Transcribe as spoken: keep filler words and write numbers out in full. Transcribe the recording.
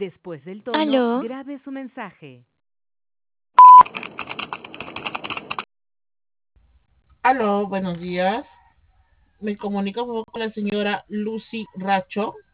Después del tono, Aló, grabe su mensaje. Aló, buenos días. Me comunico por favor con la señora Lucy Racho.